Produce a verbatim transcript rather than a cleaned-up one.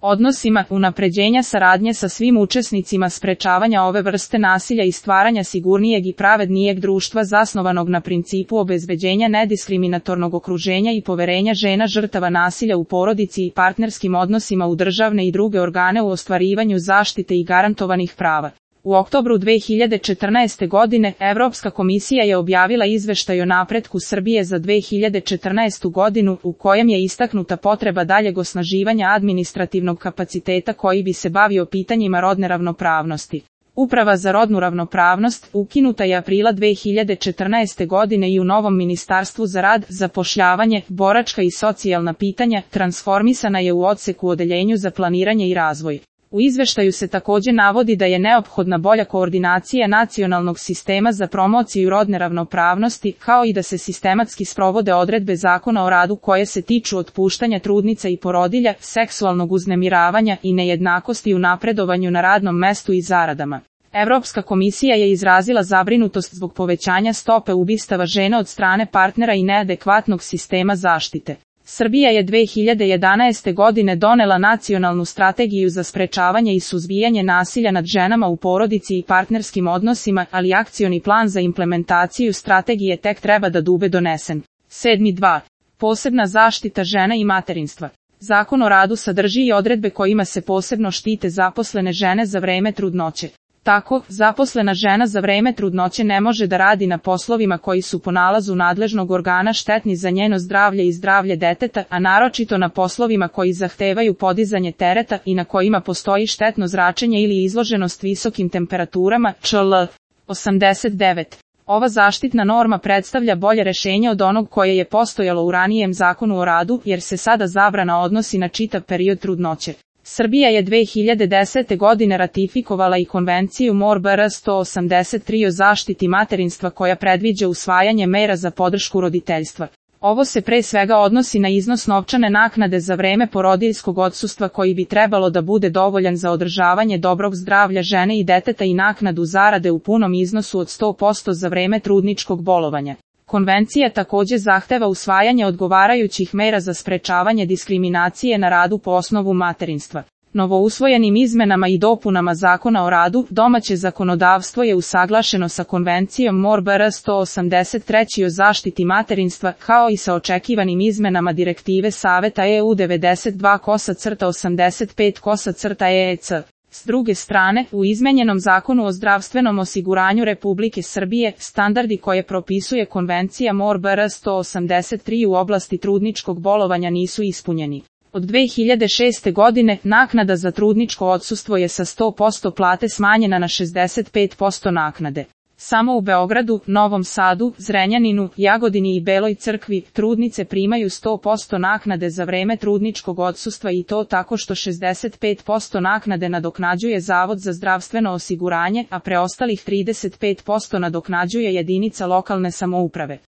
odnosima, unapređenja saradnje sa svim učesnicima, sprečavanja ove vrste nasilja i stvaranja sigurnijeg i pravednijeg društva zasnovanog na principu obezbeđenja nediskriminatornog okruženja i poverenja žena žrtava nasilja u porodici i partnerskim odnosima u državne i druge organe u ostvarivanju zaštite i garantovanih prava. U oktobru dve hiljade četrnaeste. godine Evropska komisija je objavila izveštaj o napretku Srbije za dve hiljade četrnaestu. godinu, u kojem je istaknuta potreba daljeg osnaživanja administrativnog kapaciteta koji bi se bavio pitanjima rodne ravnopravnosti. Uprava za rodnu ravnopravnost ukinuta je aprila dve hiljade četrnaeste. godine i u novom Ministarstvu za rad, zapošljavanje, boračka i socijalna pitanja transformisana je u odseku odeljenju za planiranje i razvoj. U izveštaju se također navodi da je neophodna bolja koordinacija nacionalnog sistema za promociju rodne ravnopravnosti, kao i da se sistematski sprovode odredbe Zakona o radu koje se tiču otpuštanja trudnica i porodilja, seksualnog uznemiravanja i nejednakosti u napredovanju na radnom mestu i zaradama. Evropska komisija je izrazila zabrinutost zbog povećanja stope ubistava žena od strane partnera i neadekvatnog sistema zaštite. Srbija je dve hiljade jedanaeste. godine donela nacionalnu strategiju za sprečavanje i suzbijanje nasilja nad ženama u porodici i partnerskim odnosima, ali akcioni plan za implementaciju strategije tek treba da bude donesen. sedam dva. Posebna zaštita žena i materinstva. Zakon o radu sadrži i odredbe kojima se posebno štite zaposlene žene za vreme trudnoće. Tako, zaposlena žena za vreme trudnoće ne može da radi na poslovima koji su po nalazu nadležnog organa štetni za njeno zdravlje i zdravlje deteta, a naročito na poslovima koji zahtevaju podizanje tereta i na kojima postoji štetno zračenje ili izloženost visokim temperaturama, čl. osamdeset devet. Ova zaštitna norma predstavlja bolje rešenje od onog koje je postojalo u ranijem zakonu o radu, jer se sada zabrana odnosi na čitav period trudnoće. Srbija je dve hiljade desete. godine ratifikovala i konvenciju M O R B R sto osamdeset tri o zaštiti materinstva koja predviđa usvajanje mera za podršku roditeljstva. Ovo se pre svega odnosi na iznos novčane naknade za vreme porodiljskog odsustva koji bi trebalo da bude dovoljan za održavanje dobrog zdravlja žene i deteta i naknadu zarade u punom iznosu od sto posto za vreme trudničkog bolovanja. Konvencija također zahteva usvajanje odgovarajućih mera za sprečavanje diskriminacije na radu po osnovu materinstva. Novousvojenim izmenama i dopunama Zakona o radu, domaće zakonodavstvo je usaglašeno sa konvencijom M O R B R sto osamdeset tri o zaštiti materinstva, kao i sa očekivanim izmenama direktive Saveta E U devedeset dva osamdeset pet E E C. S druge strane, u izmenjenom Zakonu o zdravstvenom osiguranju Republike Srbije, standardi koje propisuje konvencija M O R B R sto osamdeset tri u oblasti trudničkog bolovanja nisu ispunjeni. Od dve hiljade šeste. godine, naknada za trudničko odsustvo je sa sto posto plate smanjena na šezdeset pet posto naknade. Samo u Beogradu, Novom Sadu, Zrenjaninu, Jagodini i Beloj Crkvi, trudnice primaju sto posto naknade za vreme trudničkog odsustva i to tako što šezdeset pet posto naknade nadoknađuje Zavod za zdravstveno osiguranje, a preostalih trideset pet posto nadoknađuje jedinica lokalne samouprave.